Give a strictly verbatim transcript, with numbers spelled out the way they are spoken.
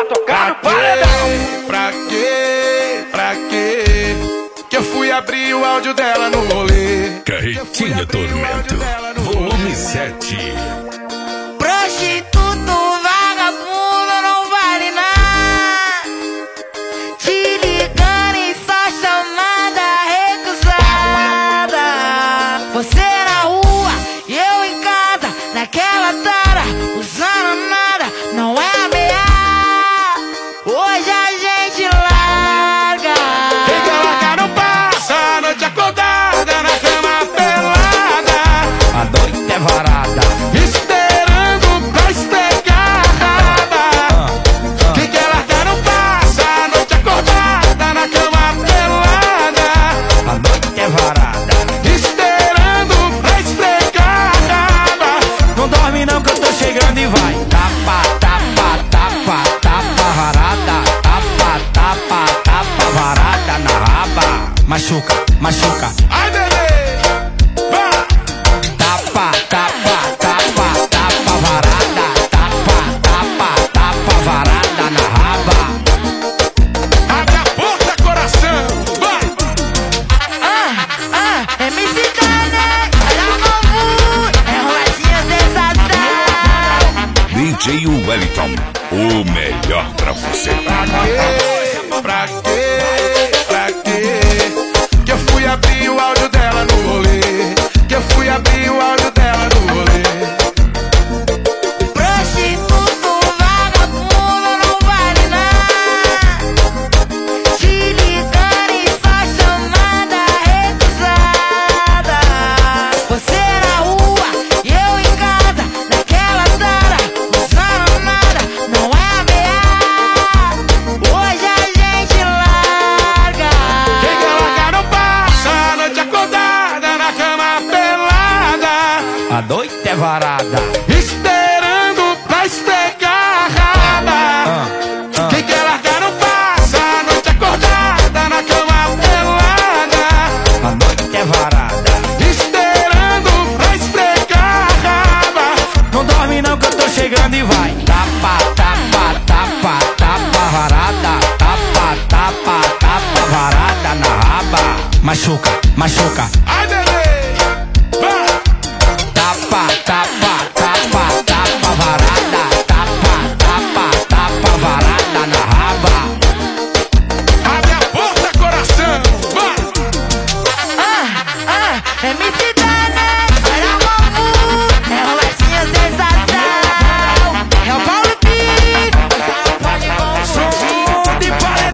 pra tocar no paredão. Pra quê? Pra quê? Que eu fui abrir o áudio dela no rolê. Carretinha Tormento, volume sete. Prostituto, vagabundo, não vale nada. Te ligando e só chamada recusada. Você na rua e eu em casa, naquela tara, usando nada, não é ameaça. Hoje a gente larga. Quem quer largar não passa a noite acordada na cama pelada. A noite é varada, esperando pra espegar a raba. Quem quer largar não passa a noite acordada na cama pelada. a noite é varada. Esperando pra espegar a raba. Não dorme não que eu tô chegando e vai. Tapa, tapa, tapa, tapa varada. Tapa, tapa, tapa varada na raba. Machuca, machuca. Ai, bebê, vai! Tapa, tapa, tapa, tapa varada. Tapa, tapa, tapa varada na raba. Abre a porta, coração! Vai! Ah, ah, M C Kanye, olha o novo, é roladinha sensação. D J Wellington, o melhor pra você. Pra quê? Pra quê? Pra quê? Que eu fui abrir o áudio dela no rolê. Que eu fui abrir o áudio dela no rolê. Prostituto, vagabundo, não vale nada. Te ligando e só chamada recusada. Você na rua e eu em casa, naquela tara, usando nada, não é ameaça. Hoje a gente larga. Quem quer largar não passa a noite acordada na cama pelada. A noite é varada. Esperando pra espegar a raba. Ah, ah. Quem quer largar não passa a noite acordada na cama pelada. A noite é varada. Esperando pra espegar a raba. Não dorme não que eu tô chegando e vai. Tapa, tapa, tapa, tapa varada. Tapa, tapa, tapa varada na raba. Machuca, machuca. Ai, bebê,